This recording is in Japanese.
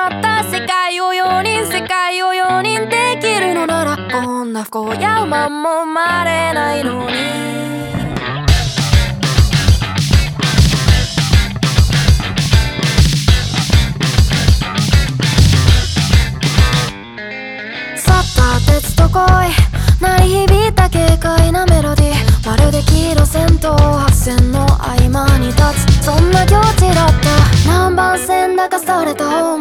った世界を4人世界を4人できるのならこんな不幸や不満も生まれないのに鉄と恋鳴り響いた軽快なメロディーまるで黄色線と白線の合間に立つそんな境地だった何番線だかされた